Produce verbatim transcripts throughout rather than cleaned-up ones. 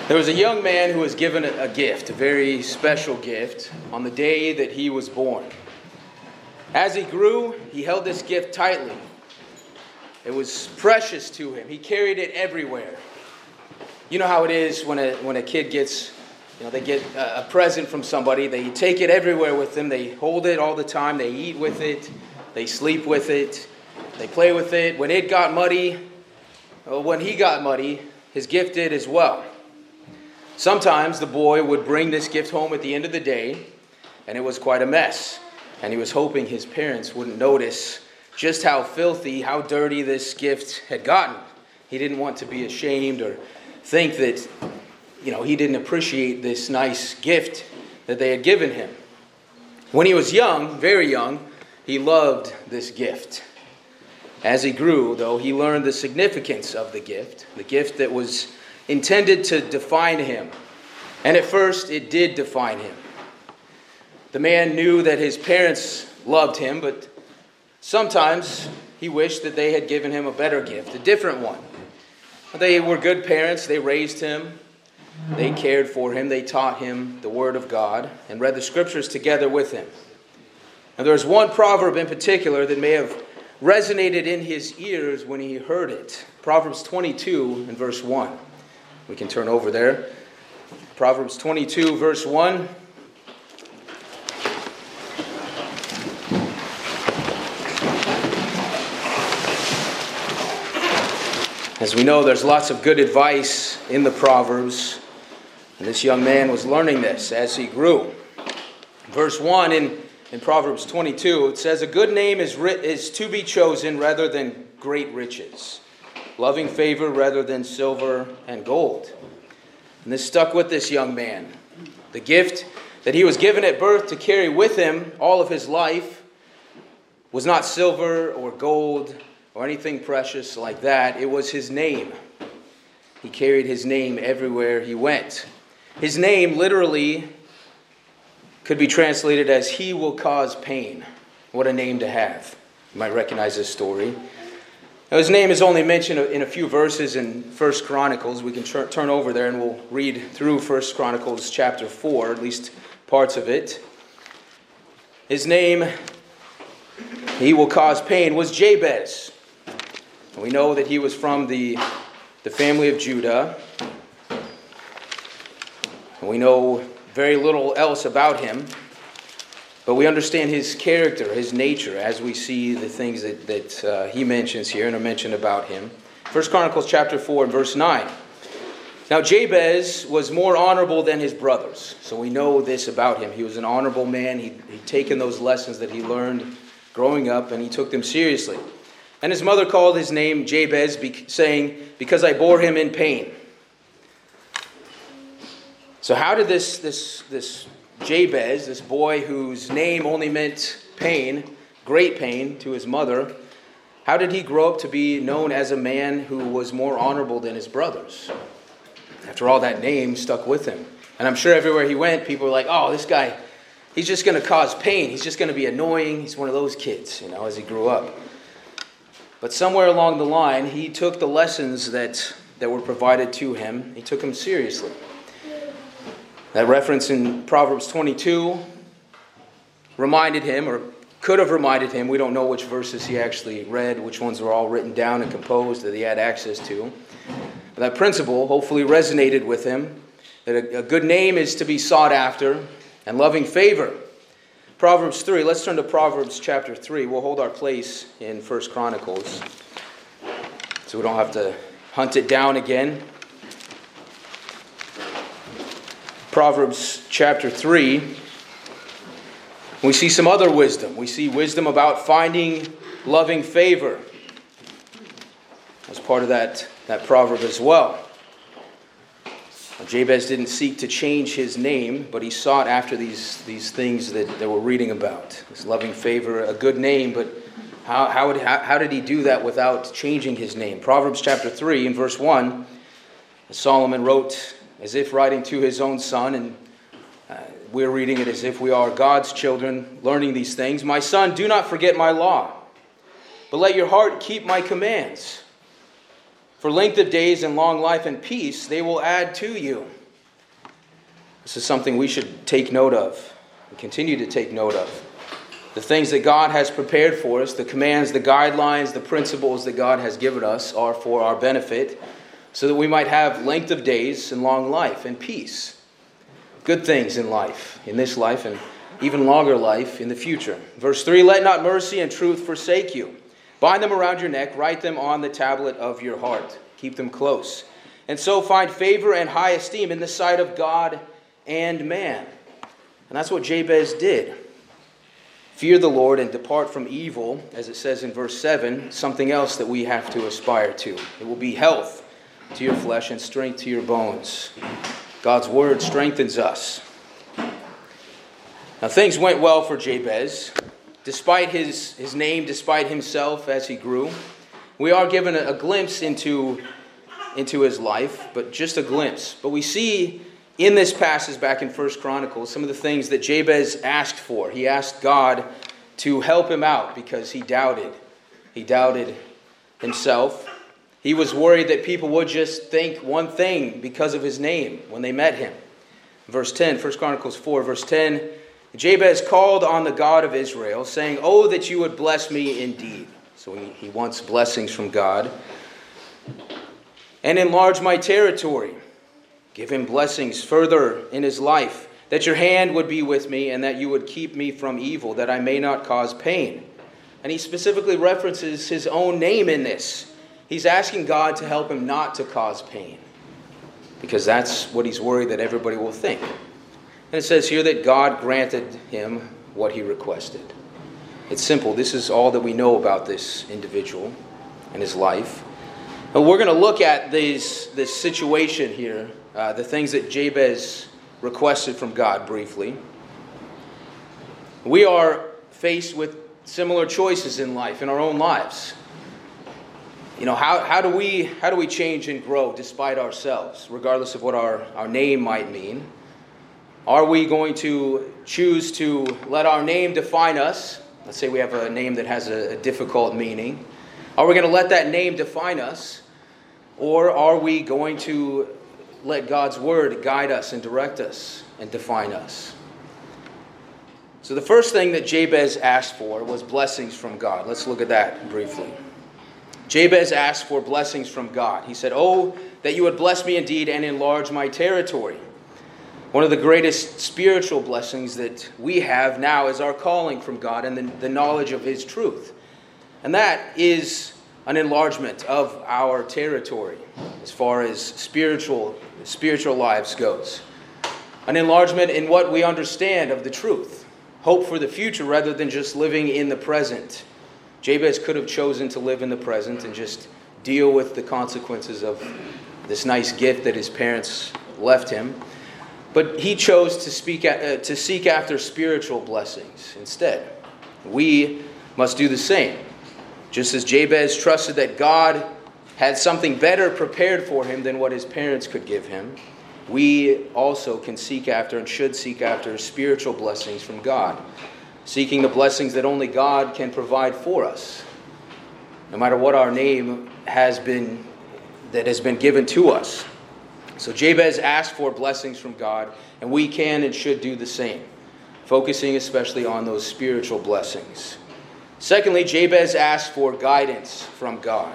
There was a young man who was given a gift, a very special gift, on the day that he was born. As he grew, he held this gift tightly. It was precious to him. He carried it everywhere. You know how it is when a when a kid gets, you know, they get a, a present from somebody. They take it everywhere with them. They hold it all the time. They eat with it. They sleep with it. They play with it. When it got muddy, well, when he got muddy, his gift did as well. Sometimes the boy would bring this gift home at the end of the day, and it was quite a mess. And he was hoping his parents wouldn't notice just how filthy, how dirty this gift had gotten. He didn't want to be ashamed or think that, you know, he didn't appreciate this nice gift that they had given him. When he was young, very young, he loved this gift. As he grew, though, he learned the significance of the gift, the gift that was intended to define him. And at first, it did define him. The man knew that his parents loved him, but sometimes he wished that they had given him a better gift, a different one. They were good parents. They raised him. They cared for him. They taught him the Word of God and read the Scriptures together with him. And there's one proverb in particular that may have resonated in his ears when he heard it. Proverbs twenty-two and verse one. We can turn over there. Proverbs twenty-two, verse one. As we know, there's lots of good advice in the Proverbs. And this young man was learning this as he grew. Verse one in, in Proverbs twenty-two, it says, "A good name is, ri- is to be chosen rather than great riches, loving favor rather than silver and gold." And this stuck with this young man. The gift that he was given at birth to carry with him all of his life was not silver or gold or anything precious like that. It was his name. He carried his name everywhere he went. His name literally could be translated as "he will cause pain." What a name to have. You might recognize this story. Now, his name is only mentioned in a few verses in First Chronicles. We can tr- turn over there and we'll read through First Chronicles chapter four, at least parts of it. His name, "he will cause pain," was Jabez. And we know that he was from the, the family of Judah. And we know very little else about him. But we understand his character, his nature, as we see the things that, that uh, he mentions here and are mentioned about him. First Chronicles chapter four and verse nine. "Now Jabez was more honorable than his brothers." So we know this about him. He was an honorable man. He'd, he'd taken those lessons that he learned growing up, and he took them seriously. "And his mother called his name Jabez, be- saying, because I bore him in pain." So how did this this this Jabez, this boy whose name only meant pain, great pain to his mother, how did he grow up to be known as a man who was more honorable than his brothers? After all, that name stuck with him. And I'm sure everywhere he went, people were like, "Oh, this guy, he's just going to cause pain. He's just going to be annoying. He's one of those kids," you know, as he grew up. But somewhere along the line, he took the lessons that, that were provided to him. He took them seriously. That reference in Proverbs twenty-two reminded him, or could have reminded him, we don't know which verses he actually read, which ones were all written down and composed that he had access to. But that principle hopefully resonated with him, that a, a good name is to be sought after, and loving favor. Proverbs three, let's turn to Proverbs chapter three. We'll hold our place in First Chronicles, so we don't have to hunt it down again. Proverbs chapter three, we see some other wisdom. We see wisdom about finding loving favor as part of that, that proverb as well. Jabez didn't seek to change his name, but he sought after these, these things that, that we're reading about. This loving favor, a good name, but how, how, would, how, how did he do that without changing his name? Proverbs chapter three and verse one, Solomon wrote as if writing to his own son, and uh, we're reading it as if we are God's children, learning these things. "My son, do not forget my law, but let your heart keep my commands. For length of days and long life and peace they will add to you. This is something we should take note of and continue to take note of. The things that God has prepared for us, the commands, the guidelines, the principles that God has given us are for our benefit, so that we might have length of days and long life and peace. Good things in life, in this life, and even longer life in the future. Verse three, let not mercy and truth forsake you. Bind them around your neck, write them on the tablet of your heart. Keep them close. And so find favor and high esteem in the sight of God and man. And that's what Jabez did. Fear the Lord and depart from evil, as it says in verse seven, something else that we have to aspire to. It will be health to your flesh and strength to your bones. God's word strengthens us. Now things went well for Jabez. Despite his, his name, despite himself as he grew, we are given a, a glimpse into, into his life, but just a glimpse. But we see in this passage back in First Chronicles some of the things that Jabez asked for. He asked God to help him out because he doubted. He doubted himself. He was worried that people would just think one thing because of his name when they met him. Verse ten, First Chronicles four, verse ten, Jabez called on the God of Israel, saying, oh, that you would bless me indeed. So he, he wants blessings from God. And enlarge my territory. Give him blessings further in his life, that your hand would be with me and that you would keep me from evil, that I may not cause pain. And he specifically references his own name in this. He's asking God to help him not to cause pain, because that's what he's worried that everybody will think. And it says here that God granted him what he requested. It's simple. This is all that we know about this individual and his life. And we're going to look at these, this situation here, uh, the things that Jabez requested from God briefly. We are faced with similar choices in life, in our own lives. You know, how, how do we how do we change and grow despite ourselves, regardless of what our, our name might mean? Are we going to choose to let our name define us? Let's say we have a name that has a, a difficult meaning. Are we going to let that name define us? Or are we going to let God's word guide us and direct us and define us? So the first thing that Jabez asked for was blessings from God. Let's look at that briefly. Jabez asked for blessings from God. He said, oh, that you would bless me indeed and enlarge my territory. One of the greatest spiritual blessings that we have now is our calling from God and the, the knowledge of his truth. And that is an enlargement of our territory as far as spiritual, spiritual lives goes. An enlargement in what we understand of the truth. Hope for the future rather than just living in the present. Jabez could have chosen to live in the present and just deal with the consequences of this nice gift that his parents left him. But he chose to speak uh, to seek after spiritual blessings instead. We must do the same. Just as Jabez trusted that God had something better prepared for him than what his parents could give him, we also can seek after and should seek after spiritual blessings from God. Seeking the blessings that only God can provide for us. No matter what our name has been, that has been given to us. So Jabez asked for blessings from God, and we can and should do the same, focusing especially on those spiritual blessings. Secondly, Jabez asked for guidance from God.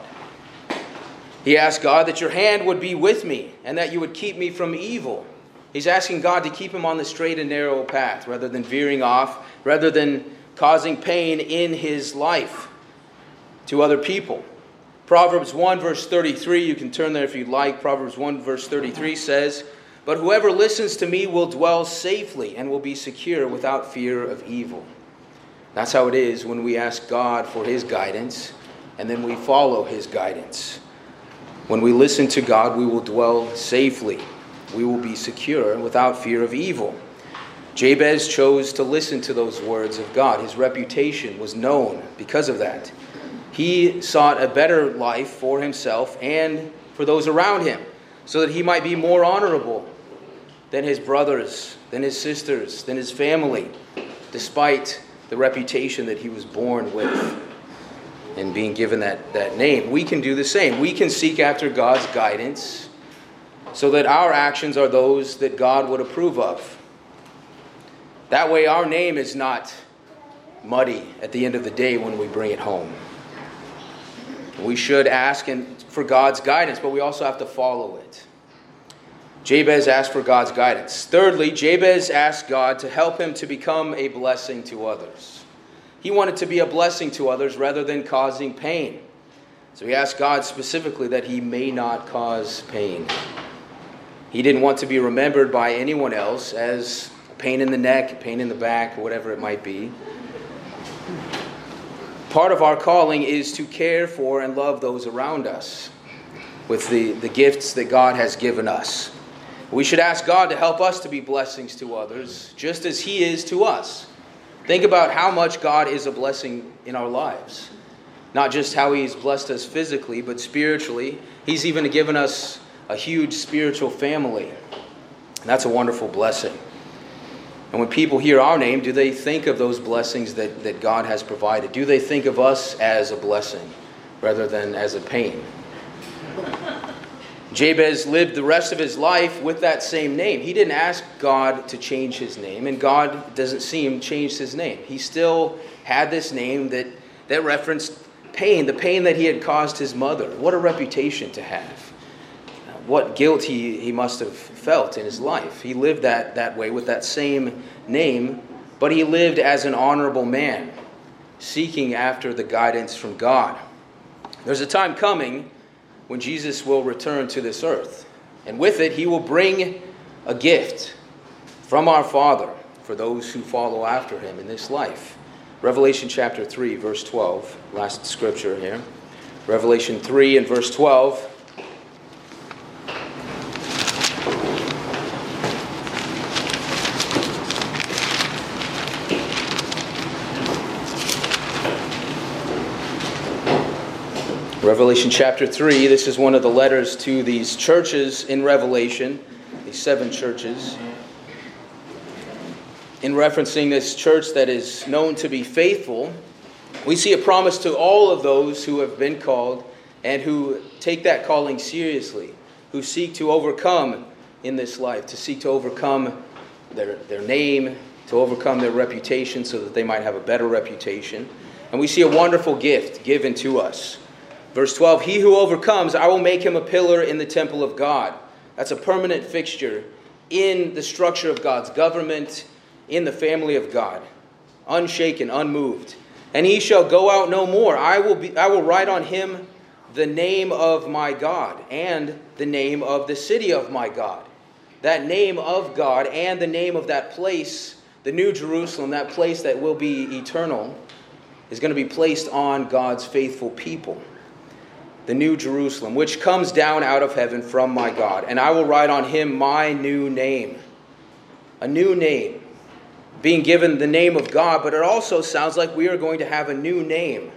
He asked God that your hand would be with me and that you would keep me from evil. He's asking God to keep him on the straight and narrow path rather than veering off, rather than causing pain in his life to other people. Proverbs one verse thirty-three, you can turn there if you'd like. Proverbs one verse thirty-three says, but whoever listens to me will dwell safely and will be secure without fear of evil. That's how it is when we ask God for his guidance and then we follow his guidance. When we listen to God, we will dwell safely. We will be secure without fear of evil. Jabez chose to listen to those words of God. His reputation was known because of that. He sought a better life for himself and for those around him, so that he might be more honorable than his brothers, than his sisters, than his family, despite the reputation that he was born with. and being given that, that name, we can do the same. We can seek after God's guidance so that our actions are those that God would approve of. That way our name is not muddy at the end of the day when we bring it home. We should ask for God's guidance, but we also have to follow it. Jabez asked for God's guidance. Thirdly, Jabez asked God to help him to become a blessing to others. He wanted to be a blessing to others rather than causing pain. So he asked God specifically that he may not cause pain. He didn't want to be remembered by anyone else as pain in the neck, pain in the back, whatever it might be. Part of our calling is to care for and love those around us with the, the gifts that God has given us. We should ask God to help us to be blessings to others, just as He is to us. Think about how much God is a blessing in our lives. Not just how He's blessed us physically, but spiritually. He's even given us a huge spiritual family. And that's a wonderful blessing. And when people hear our name, do they think of those blessings that, that God has provided? Do they think of us as a blessing rather than as a pain? Jabez lived the rest of his life with that same name. He didn't ask God to change his name, and God doesn't seem changed his name. He still had this name that, that referenced pain, the pain that he had caused his mother. What a reputation to have. What guilt he, he must have felt in his life. He lived that, that way with that same name, but he lived as an honorable man, seeking after the guidance from God. There's a time coming when Jesus will return to this earth, and with it he will bring a gift from our Father for those who follow after him in this life. Revelation chapter three, verse twelve, last scripture here. Revelation three and verse twelve. Revelation chapter three, this is one of the letters to these churches in Revelation, these seven churches. In referencing this church that is known to be faithful, we see a promise to all of those who have been called and who take that calling seriously, who seek to overcome in this life, to seek to overcome their, their name, to overcome their reputation so that they might have a better reputation. And we see a wonderful gift given to us. Verse twelve, he who overcomes, I will make him a pillar in the temple of God. That's a permanent fixture in the structure of God's government, in the family of God. Unshaken, unmoved. And he shall go out no more. I will be, I will write on him the name of my God and the name of the city of my God. That name of God and the name of that place, the New Jerusalem, that place that will be eternal, is going to be placed on God's faithful people. The New Jerusalem, which comes down out of heaven from my God. And I will write on him my new name. A new name. Being given the name of God, but it also sounds like we are going to have a new name.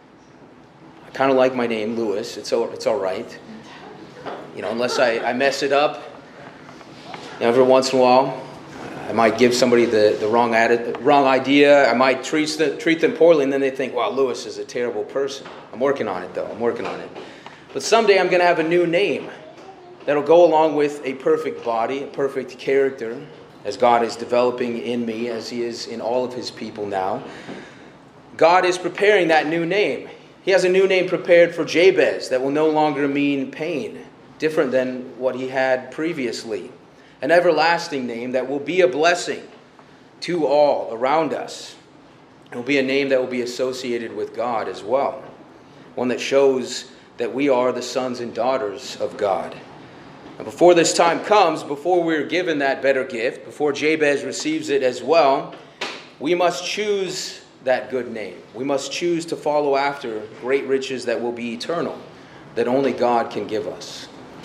I kind of like my name, Lewis. It's all, it's all right. You know, unless I, I mess it up. You know, every once in a while, I might give somebody the, the wrong adi- wrong idea. I might treat, the, treat them poorly, and then they think, wow, Lewis is a terrible person. I'm working on it, though. I'm working on it. But someday I'm going to have a new name that'll go along with a perfect body, a perfect character, as God is developing in me, as He is in all of His people now. God is preparing that new name. He has a new name prepared for Jabez that will no longer mean pain, different than what he had previously. An everlasting name that will be a blessing to all around us. It will be a name that will be associated with God as well. One that shows that we are the sons and daughters of God. And before this time comes, before we're given that better gift, before Jabez receives it as well, we must choose that good name. We must choose to follow after great riches that will be eternal, that only God can give us.